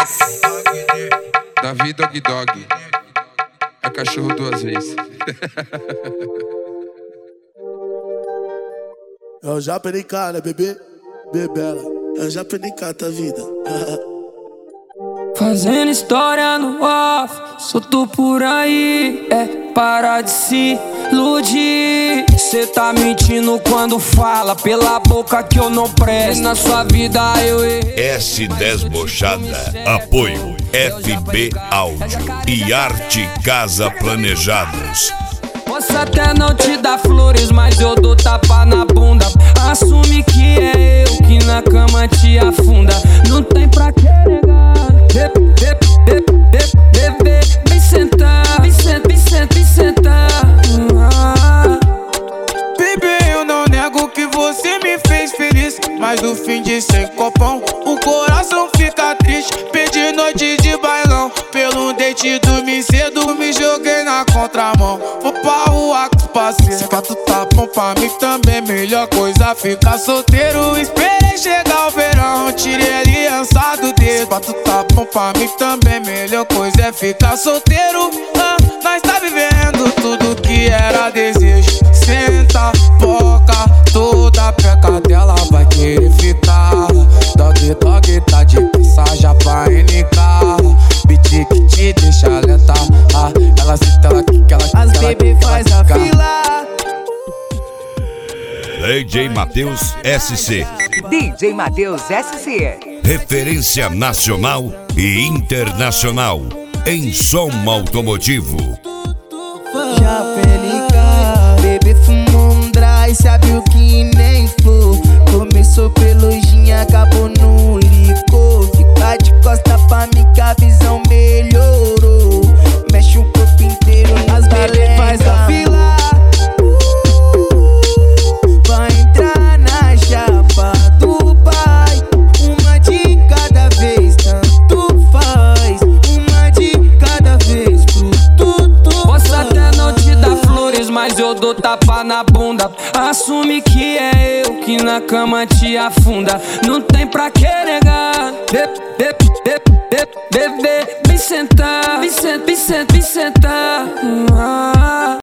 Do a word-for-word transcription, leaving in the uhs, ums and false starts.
Davi Dog Dog. É cachorro duas vezes. Eu já perdi cara, bebê, bebela. Eu já perdi cara, tá vida. Fazendo história no off, solto por aí. É para de se iludir. Cê tá mentindo quando fala pela boca que eu não presto. Na sua vida eu errei. S Desbochada. Apoio F B Áudio e Arte Casa Planejados. Posso até não te dar flores, mas eu dou tapa na bunda. Assume que é eu que na cama te afunda. Não tem pra que negar. Bebê, vem sentar, vem sentar, vem sentar, vem sentar. Ah. Bebê, eu não nego que você me fez feliz, mas no fim de sem copão, o coração fica triste. Perdi noite de bailão, pelo date dormi cedo, me joguei na contramão. Vou pra rua com os parceiros, se tu tá bom pra mim também, melhor coisa ficar solteiro. Esperei chegar o verão, tirei a aliança do dedo. Se tu tá bom pra mim também, melhor coisa é ficar solteiro. ah, Nós tá vivendo tudo que era desejo. Senta, boca, toda peca dela vai querer ficar. Dog, dog, tá de passagem pra N K. Beat que te deixa lenta. ah, Ela senta, ela quica, ela quica. As baby faz a fila. D J Matheus S C. D J Matheus S C. Referência nacional e internacional em som automotivo. Já pelica, bebê fumou um dry, sabe o que nem for. Começou pelo gin, acabou no licor. Fica de costa pra mim que a visão melhorou. Mexe o corpo inteiro, as baby faz a fila. Vai entrar na chapa do pai. Uma de cada vez, tanto faz. Uma de cada vez pro tudo. Posso até não te dar flores, mas eu dou tapa na bunda. Assume que é eu que na cama te afunda. Não tem pra que negar. Bebê, vem sentar, vem sentar, vem sentar. Ah.